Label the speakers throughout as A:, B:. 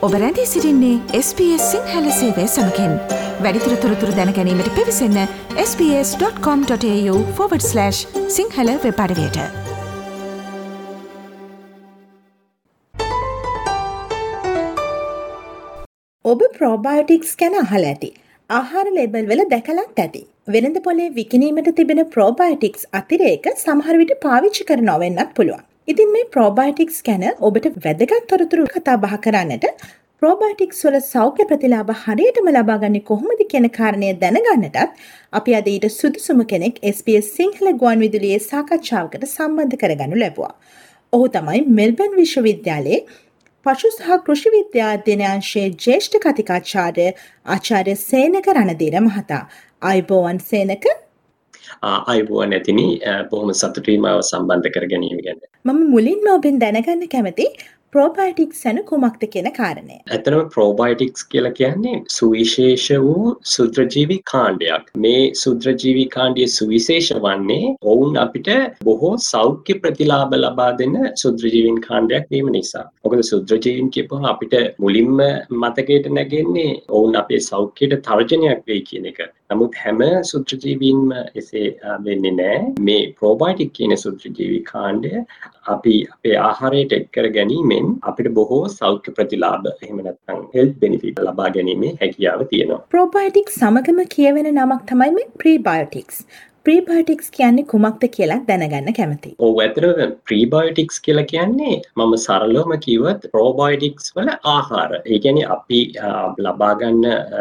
A: ඔබ රැඳී සිටින්නේ SBS සිංහල සේවය සමඟින්. වැඩිදුර තොරතුරු දැන ගැනීමට පිවිසන්න sbs.com.au/සිංහල වෙබ් අඩවියට.
B: ඔබ ප්‍රෝබයොටික්ස් ගැන අහලා ඇති. ආහාර ලේබල් වල දැකලත් ඇති. වෙළඳ පොලේ විකිණීමට තිබෙන ප්‍රෝබයොටික්ස් අතිරේක සමහර විට පාවිච්චි කර නොවෙන්නත් පුළුවන්. ඉතින් මේ ප්‍රෝබයොටික්ස් ගැන ඔබට වැදගත් තොරතුරු කතා බහ කරන්නට ප්‍රෝබයොටික්ස් වල සෞඛ්‍ය ප්‍රතිලාභ හරියටම ලබා ගන්නේ කොහොමද කියන කාරණය දැනගන්නටත් අපි අද ඊට සුදුසුම කෙනෙක් SBS සිංහල ගුවන් විදුලියේ සාකච්ඡාවකට සම්බන්ධ කරගනු ලැබුවා. ඔහු තමයි මෙල්බන් විශ්වවිද්‍යාලයේ පශු සහ කෘෂි විද්‍යා අධ්‍යනාංශයේ ජ්‍යෙෂ්ඨ කතිකාචාර්ය ආචාර්ය සේනක රණදීර මහතා. ආයුබෝවන් සේනක.
C: ආයුබෝවන් ඇතිනි. බොහොම සතුටුයි මාව සම්බන්ධ කර ගැනීම ගැන.
B: මම මුලින්ම ඔබෙන් දැනගන්න කැමති ප්‍රෝබයොටික්ස් යන කුමක්ද කියන කාරණය.
C: ඇත්තටම ප්‍රෝබයොටික්ස් කියලා කියන්නේ සුවිශේෂ වූ සුත්‍රජීවී කාණ්ඩයක්. මේ සුත්‍රජීවී කාණ්ඩයේ සුවිශේෂ වන්නේ ඔවුන් අපිට බොහෝ සෞඛ්‍ය ප්‍රතිලාභ ලබා දෙන සුත්‍රජීවීන් කාණ්ඩයක් වීම නිසා. මොකද සුත්‍රජීවීන් කියපුවම අපිට මුලින්ම මතකයට නැගෙන්නේ ඔවුන් අපේ සෞඛ්‍යයට තර්ජනයක් වෙයි කියන එක. නමුත් හැම සුත්‍රජීවීන්ම එසේ වෙන්නේ නැහැ. මේ ප්‍රෝබයොටික් කියන සුත්‍රජීවී කාණ්ඩය අපි අපේ ආහාරයට එක් කර ගැනීමෙන් අපිට බොහෝ සෞඛ්‍ය ප්‍රතිලාභ එහෙම නැත්නම් හෙල්ත් බෙනිෆිට් ලබා ගැනීමේ හැකියාව තියෙනවා.
B: ප්‍රෝබයොටික්ස් සමගම කියවෙන නමක් තමයි මේ ප්‍රීබයොටික්ස්. ප්‍රීබයොටික්ස් කියන්නේ කුමක්ද කියලා දැනගන්න කැමතියි.
C: ඔව් ඇත්තටම ප්‍රීබයොටික්ස් කියලා කියන්නේ මම සරලවම කිව්වොත් ප්‍රෝබයොටික්ස් වල ආහාර. ඒ කියන්නේ අපි ලබා ගන්න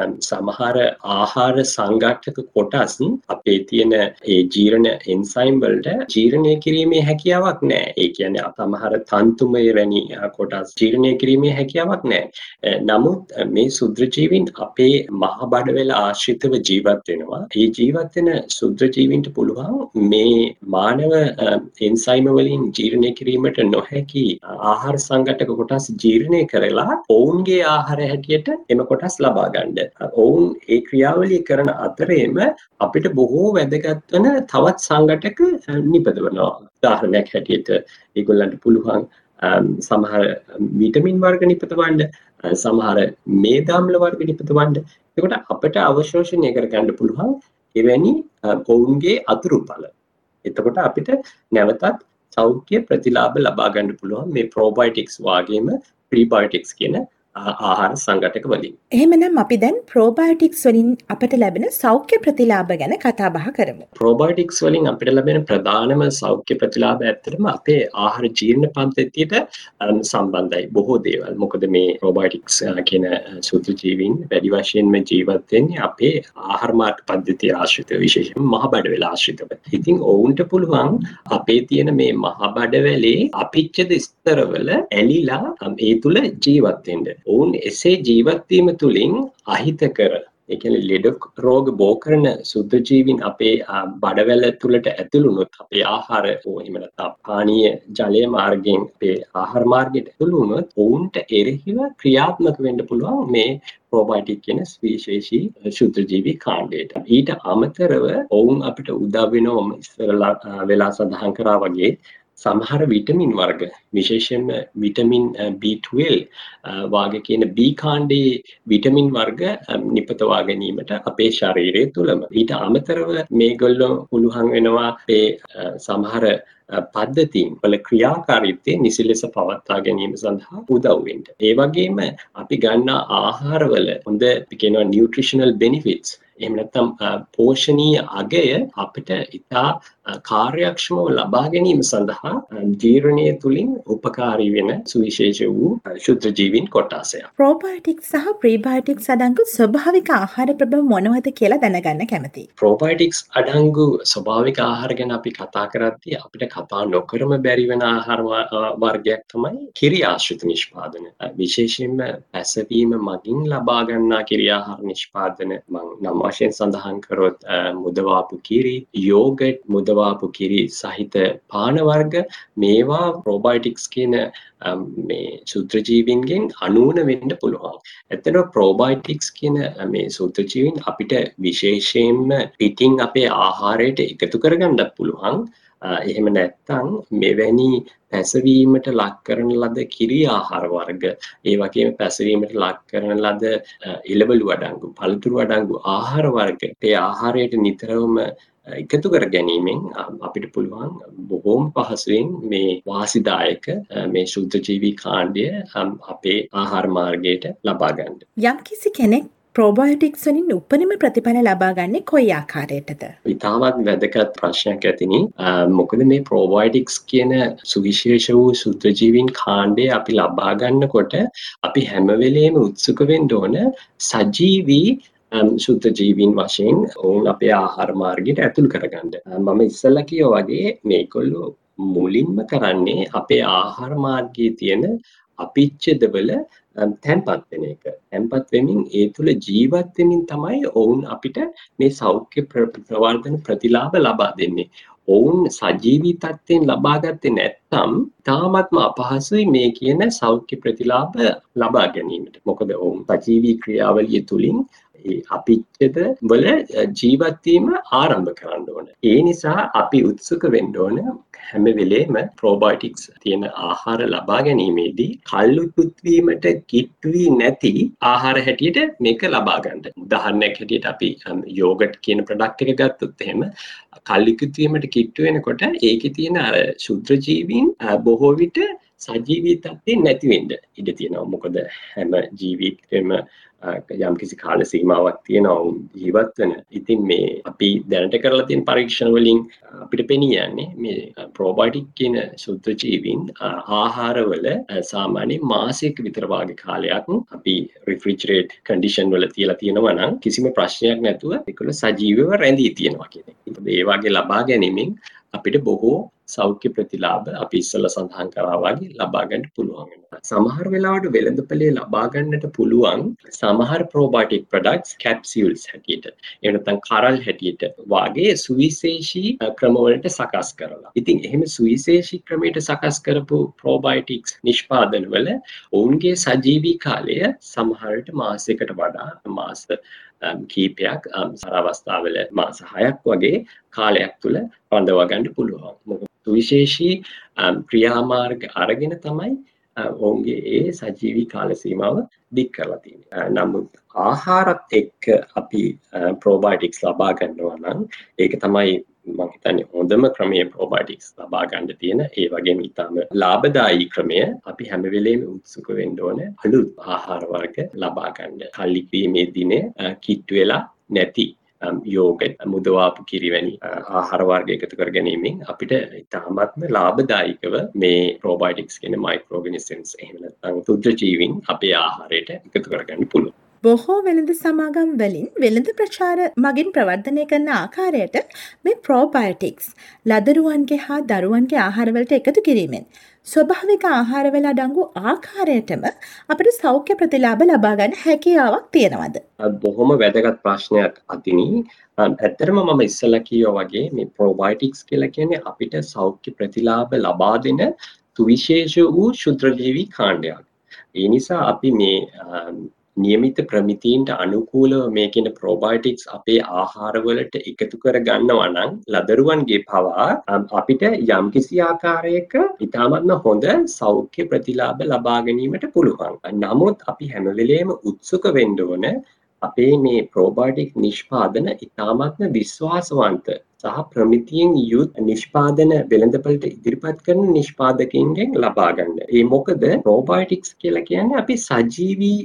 C: සමහර ආහාර සංඝටක කොටස් අපේ තියෙන ඒ ජීර්ණ එන්සයිම් වලට ජීර්ණය කිරීමේ හැකියාවක් නැහැ. ඒ කියන්නේ සමහර තන්තුමය වැනි කොටස් ජීර්ණය කිරීමේ හැකියාවක් නැහැ. නමුත් මේ සුත්‍රජීවීන් අපේ මහ බඩවැල ආශ්‍රිතව ජීවත් වෙනවා. මේ ජීවත් වෙන සුත්‍රජීවීන් පුළුවන් මේ මානව එන්සයිම වලින් ජීර්ණය කිරීමට නොහැකි ආහාර සංඝටක කොටස් ජීර්ණය කරලා ඔවුන්ගේ ආහාර හැටියට එම කොටස් ලබා ගන්න. ඔවුන් ඒ ක්‍රියාවලිය කරන අතරේම අපිට බොහෝ වැදගත් වන තවත් සංඝටක නිපදවනවා. උදාහරණයක් හැටියට ඒගොල්ලන්ට පුළුවන් සමහර විටමින් වර්ග නිපදවන්න, සමහර මේදාම්ල වර්ග නිපදවන්න. එතකොට අපිට අවශෝෂණය කර ගන්න පුළුවන් එවැනි ඔවුන්ගේ අතුරුඵල. එතකොට අපිට නැවතත් සෞඛ්‍ය ප්‍රතිලාභ ලබා ගන්න පුළුවන් මේ ප්‍රෝබයොටික්ස් වාගේම ප්‍රීබයොටික්ස් කියන ආහාර සංඝටක වලින්.
B: එහෙමනම් අපි දැන් ප්‍රෝබයොටික්ස් වලින් අපිට ලැබෙන සෞඛ්‍ය ප්‍රතිලාභ ගැන කතා බහ කරමු.
C: ප්‍රෝබයොටික්ස් වලින් අපිට ලැබෙන ප්‍රධානම සෞඛ්‍ය ප්‍රතිලාභ ඇත්තටම අපේ ආහාර ජීර්ණ පද්ධතියට සම්බන්ධයි බොහෝ දේවල්. මොකද මේ ප්‍රෝබයොටික්ස් කියන සුත්‍රජීවීන් වැඩි වශයෙන්ම ජීවත් වෙන්නේ අපේ ආහාර මාර්ග පද්ධතිය ආශ්‍රිතව, විශේෂයෙන්ම මහ බඩවැල ආශ්‍රිතව. ඉතින් ඔවුන්ට පුළුවන් අපේ තියෙන මේ මහ බඩවැලේ අපිච්චද ස්තරවල ඇලිලා ඒ තුල ජීවත් වෙන්න. ඔවුන් එසේ ජීවත් වීම තුළින් අහිතකර, ඒ කියන්නේ ලෙඩ රෝග බෝ කරන සුද්ධජීවීන් අපේ බඩවැල තුලට ඇතුළු වුණොත්, අපේ ආහාර එහෙම නැත්නම් පානීය ජලය මාර්ගයෙන් අපේ ආහාර මාර්ගයට ඇතුළු වුණොත් ඔවුන්ට එරෙහිව ක්‍රියාත්මක වෙන්න පුළුවන් මේ ප්‍රෝබයොටික් කියන විශේෂී සුද්ධජීවී කාණ්ඩයට. ඊට අමතරව ඔවුන් අපිට උදව් වෙනවා ඉස්සරලා වෙලා සඳහන් කරා වගේ සමහර විටමින් වර්ග, විශේෂයෙන්ම විටමින් B12 වාගේ කියන B කාණ්ඩයේ විටමින් වර්ග නිපදවා ගැනීමට අපේ ශරීරය තුළම. ඊට අමතරව මේගොල්ලෝ පුළුවන් වෙනවා අපේ සමහර පද්ධතීන් වල ක්‍රියාකාරීත්වය නිසි ලෙස පවත්වා ගැනීම සඳහා උදව් වෙන්න. ඒ වගේම අපි ගන්න ආහාරවල හොඳ කියනවා නියුට්‍රිෂනල් බෙනිෆිට්ස්, එහෙම නැත්නම් පෝෂණීය අගය අපිට ඉතා කාර්යක්ෂමව ලබා ගැනීම සඳහා ජීර්ණය තුළින් උපකාරී වෙන සුවිශේෂ වූ ශුද්ධජීවීන් කොටසයක්.
B: ප්‍රෝබයොටික්ස් සහ ප්‍රීබයොටික්ස් අඩංගු ස්වභාවික ආහාර ප්‍රබව මොනවද කියලා දැනගන්න කැමතියි.
C: ප්‍රෝබයොටික්ස් අඩංගු ස්වභාවික ආහාර ගැන අපි කතා කරද්දී අපිට කතා නොකරම බැරි වෙන ආහාර වර්ගයක් තමයි කිරි ආශ්‍රිත නිෂ්පාදන. විශේෂයෙන්ම පැසවීම මගින් ලබා ගන්නා කිරි ආහාර නිෂ්පාදන නම් වශයෙන් සඳහන් කරොත් මුදවාපු කිරි, යෝගට්, මුදවාපු කිරි සහිත පාන වර්ග, මේවා ප්‍රෝබයොටික්ස් කියන මේ සූත්‍රජීවීන්ගෙන් අනූන වෙන්න පුළුවන්. ඇත්තටම ප්‍රෝබයොටික්ස් කියන මේ සූත්‍රජීවීන් අපිට විශේෂයෙන්ම පිටින් අපේ ආහාරයට එකතු කරගන්නත් පුළුවන්. එහෙම නැත්නම් මෙවැනි පැසවීමට ලක් කරන ලද කිරි ආහාර වර්ග, ඒ වගේම පැසවීමට ලක් කරන ලද එළවලු අඩංගු, පළතුරු අඩංගු ආහාර වර්ග ඒ ආහාරයට නිතරම එකතු කර ගැනීමෙන් අපිට පුළුවන් බොහෝම පහසුවෙන් මේ වාසිදායක මේ ශුද්ධජීවී කාණ්ඩය අපේ ආහාර මාර්ගයට ලබා ගන්න.
B: යම්කිසි කෙනෙක් ප්‍රෝබයෝටික්ස් වලින් උපරිම ප්‍රතිඵල ලබා ගන්නේ කොයි ආකාරයටද?
C: ඉතාමත් වැදගත් ප්‍රශ්නයක් ඇතිනි. මොකද මේ ප්‍රෝබයෝටික්ස් කියන සුවිශේෂ වූ ශුද්ධජීවීන් කාණ්ඩය අපි ලබා ගන්නකොට අපි හැම වෙලේම උත්සුක වෙන්න ඕන සජීවී ශුද්ධ ජීවීන් වශයෙන් ඔවුන් අපේ ආහාර මාර්ගයට ඇතුල් කරගන්න. මම ඉස්සෙල්ලා කිව්වා වගේ මේගොල්ලෝ මුලින්ම කරන්නේ අපේ ආහාර මාර්ගයේ තියෙන අපිච්ඡදවල තැන්පත් වෙන එක. තැන්පත් වෙමින් ඒ තුළ ජීවත් වෙමින් තමයි ඔවුන් අපිට මේ සෞඛ්‍ය ප්‍රවර්ධන ප්‍රතිලාභ ලබා දෙන්නේ. ඔවුන් සජීවී තත්ත්වයෙන් ලබා ගත්තේ නැත්නම් තාමත්ම අපහසුයි මේ කියන සෞඛ්‍ය ප්‍රතිලාභ ලබා ගැනීමට. මොකද ඔවුන් සජීවී ක්‍රියාවලිය තුලින් අපිච්ඡද වල ජීවත් වීම ආරම්භ කරන්න ඕන. ඒ නිසා අපි උත්සුක වෙන්න ඕන හැම වෙලේම ප්‍රෝබයෝටික්ස් තියෙන ආහාර ලබා ගැනීමේදී කල්ුකුත් වීමට කිට්ටු වී නැති ආහාර හැටියට මේක ලබා ගන්න. උදාහරණයක් හැටියට අපි යෝගට් කියන ප්‍රොඩක්ට් එක ගත්තොත් එහෙම කල්ුකුත් වීමට කිට්ටු වෙනකොට ඒකේ තියෙන අර ශුද්ධ ජීවීන් බොහෝ විට සජීවී තත්ත්වෙන් නැති වෙන්න ඉඩ තියෙනවා. මොකද හැම ජීවිතෙම යම් කිසි කාල සීමාවක් තියෙනවා ජීවත් වෙන. ඉතින් මේ අපි දැනට කරලා තියෙන පරීක්ෂණ වලින් අපිට පෙනී යන්නේ මේ ප්‍රෝබයෝටික් කියන ශුද්ධ ජීවීන් ආහාරවල සාමාන්‍ය මාසයක විතර වාගේ කාලයක් අපි රිෆ්‍රිජරේට් කන්ඩිෂන් වල තියලා තියෙනවා නම් කිසිම ප්‍රශ්නයක් නැතුව ඒකවල සජීවව රැඳී තියෙනවා කියන එක. ඒ වගේ ලබා ගැනීමෙන් අපිට බොහෝ සෞඛ්‍ය ප්‍රතිලාභ අපි ඉස්සෙල්ලා සඳහන් කරා වගේ ලබා ගන්න පුළුවන් වෙනවා. සමහර වෙලාවට වෙළඳපොලේ ලබා ගන්නට පුළුවන් සමහර ප්‍රෝබයෝටික් ප්‍රොඩක්ට්ස් කැප්සියුල්ස් හැටියට එහෙම නැත්නම් කරල් හැටියට වාගේ සුවිශේෂී ක්‍රමවලට සකස් කරලා. ඉතින් එහෙම සුවිශේෂී ක්‍රමයකට සකස් කරපු ප්‍රෝබයෝටික්ස් නිෂ්පාදන වල ඔවුන්ගේ සජීවී කාලය සමහරට මාසයකට වඩා මාස කීපයක් සමහර අවස්ථාවල මාස 6ක් වගේ කාලයක් තුල රඳවා ගන්න පුළුවන්. මොකද සුවිශේෂී ක්‍රියාමාර්ග අරගෙන තමයි ඔවුන්ගේ ඒ සජීවී කාල සීමාව දික් කරලා තියෙන්නේ. නමුත් ආහාරත් එක්ක අපි ප්‍රෝබයෝටික්ස් ලබා ගන්නවා නම් ඒක තමයි මම හිතන්නේ හොඳම ක්‍රමය ප්‍රෝබයෝටික්ස් ලබා ගන්න තියෙන. ඒ වගේම ඊටම ලාභදායී ක්‍රමය අපි හැම වෙලේම උත්සුක වෙන්න ඕන අලුත් ආහාර වර්ග ලබා ගන්න. කල්ලිපීමේ දිනේ කිට්ටු වෙලා නැති යෝගට් මුදවාපු කිරි වැනි ආහාර වර්ග එකතු කර ගැනීමෙන් අපිට ඉතාමත්ම ලාභදායකව මේ ප්‍රෝබයෝටික්ස් කියන මයික්‍රෝ ඔර්ගනිසම්ස් එහෙම නැත්නම් ශුද්ධ ජීවීන් අපේ ආහාරයට එකතු කරගන්න පුළුවන්.
B: බොහෝ වෙළඳ සමාගම් වලින් වෙළඳ ප්‍රචාර මගින් ප්‍රවර්ධනය කරන ආකාරයට මේ ප්‍රෝබයෝටික්ස් ලදරුවන්ගේ හා දරුවන්ගේ ආහාරවලට එකතු කිරීමෙන් ස්වභාවික ආහාරවල අඩංගු ආකාරයටම අපිට සෞඛ්‍ය ප්‍රතිලාභ ලබා ගන්න හැකියාවක් තියෙනවද?
C: බොහොම වැදගත් ප්‍රශ්නයක් අතිනි. ඇත්තටම මම ඉස්සෙල්ලා කිව්වා වගේ මේ ප්‍රෝබයෝටික්ස් කියලා කියන්නේ අපිට සෞඛ්‍ය ප්‍රතිලාභ ලබා දෙන සුවිශේෂ වූ ශුද්ධජීවී කාණ්ඩයක්. ඒ නිසා අපි මේ නියමිත ප්‍රමිතීන්ට අනුකූලව මේ කියන ප්‍රෝබයෝටික්ස් අපේ ආහාරවලට එකතු කර ගන්නවා නම් ලදරුවන්ගේ පවා අපිට යම්කිසි ආකාරයක ඉතාමත්ම හොඳ සෞඛ්‍ය ප්‍රතිලාභ ලබා ගැනීමට පුළුවන්. නමුත් අපි හැම වෙලේම උත්සුක වෙන්න ඕන අපේ මේ ප්‍රෝබයෝටික් නිෂ්පාදන ඉතාමත්ම විශ්වාසවන්ත සහ ප්‍රමිතියෙන් යුත් නිෂ්පාදන වෙළඳපළට ඉදිරිපත් කරන නිෂ්පාදකයින්ගෙන් ලබා ගන්න. ඒ මොකද ප්‍රෝබයෝටික්ස් කියලා කියන්නේ අපි සජීවී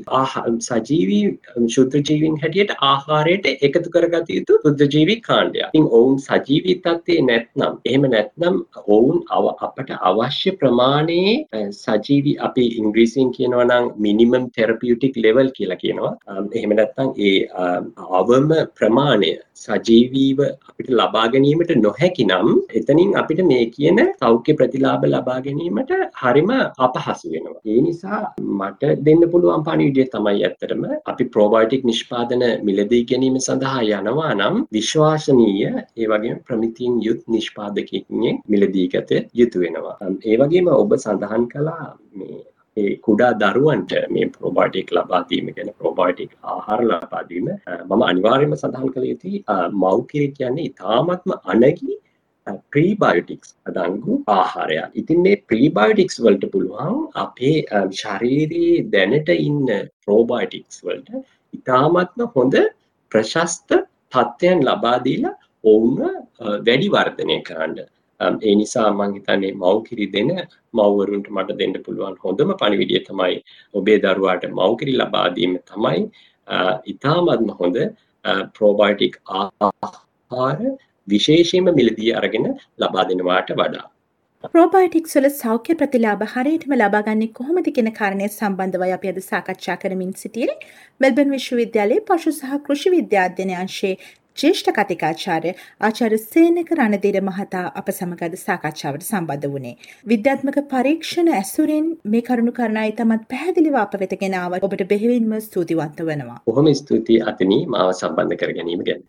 C: ශුද්ධ ජීවීන් හැටියට ආහාරයට එකතු කරගත යුතු ශුද්ධ ජීවී කාණ්ඩයක්. ඉතින් ඔවුන් සජීවී තත්ත්වේ නැත්නම් එහෙම ඔවුන් අපට අවශ්‍ය ප්‍රමාණයේ සජීවී අපි ඉංග්‍රීසියෙන් කියනවා නම් මිනිමම් තෙරපියුටික් ලෙවල් කියලා කියනවා. එහෙම නැත්නම් ඒ අවම ප්‍රමාණය සජීවීව අපිට ලබා ගැනීමට නොහැකි නම් එතනින් අපිට මේ කියන සෞඛ්‍ය ප්‍රතිලාභ ලබා ගැනීමට හරිම අපහසු වෙනවා. ඒ නිසා මට දෙන්න පුළුවන් පණිවිඩය තමයි ඇත්තටම අපි ප්‍රෝබයෝටික් නිෂ්පාදන මිලදී ගැනීම සඳහා යනවා නම් විශ්වාසනීය ඒ වගේම ප්‍රමිතියෙන් යුත් නිෂ්පාදකයෙක්ගෙන් මිලදී ගත යුතු වෙනවා. ඒ වගේම ඔබ සඳහන් කළා මේ ඒ කුඩා දරුවන්ට මේ ප්‍රෝබයෝටික් ලබා දීම ගැන ප්‍රෝබයෝටික් ආහාර ලබා දීම මම අනිවාර්යයෙන්ම සඳහන් කළ යුතුයි. මව්කිරි කියන්නේ ඉතාමත්ම අනගි ප්‍රීබයොටික්ස් අඩංගු ආහාරයක්. ඉතින් මේ ප්‍රීබයොටික්ස් වලට පුළුවන් අපේ ශරීරයේ දැනට ඉන්න ප්‍රෝබයොටික්ස් වලට ඉතාමත්ම හොඳ ප්‍රශස්ත තත්ත්වයන් ලබා දීලා ඔවුන්ව වැඩි වර්ධනය කරන්න. ඒ නිසා මම හිතන්නේ මව්කිරි දෙන මව්වරුන්ට මට දෙන්න පුළුවන් හොඳම පණිවිඩය තමයි ඔබේ දරුවාට මව්කිරි ලබා දීම තමයි ඉතාමත්ම හොඳ ප්‍රෝබයොටික් ආහාර විශේෂයෙන්ම මිලදී අරගෙන ලබා දෙනවාට වඩා.
B: ප්‍රෝබයොටික්ස් වල සෞඛ්‍ය ප්‍රතිලාභ හරියටම ලබා ගන්නේ කොහොමද කියන කාරණය සම්බන්ධවයි අපි අද සාකච්ඡා කරමින් සිටියේ. මෙල්බන් විශ්වවිද්‍යාලයේ පශු සහ කෘෂි විද්‍යා අධ්‍යයන අංශයේ ජ්‍යෙෂ්ඨ කතිකාචාර්ය ආචාර්ය සේනක රණදීර මහතා අප සමග අද සාකච්ඡාවට සම්බන්ධ වුණේ. විද්‍යාත්මක පරීක්ෂණ ඇසුරෙන් මේ කරුණු කරනා ඉතාමත් පැහැදිලිව අප වෙත ගෙන ආව ඔබට බෙහෙවින්ම ස්තුතිවන්ත වෙනවා.
C: බොහොම ස්තුතියි අතනී මාව සම්බන්ධ කර ගැනීම ගැන.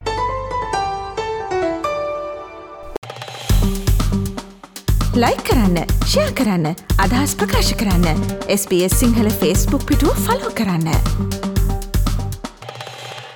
A: ලයික් කරන්න, ෂෙයා කරන්න, අදහස් ප්‍රකාශ කරන්න. SBS සිංහල Facebook පිටුව ෆලෝ කරන්න.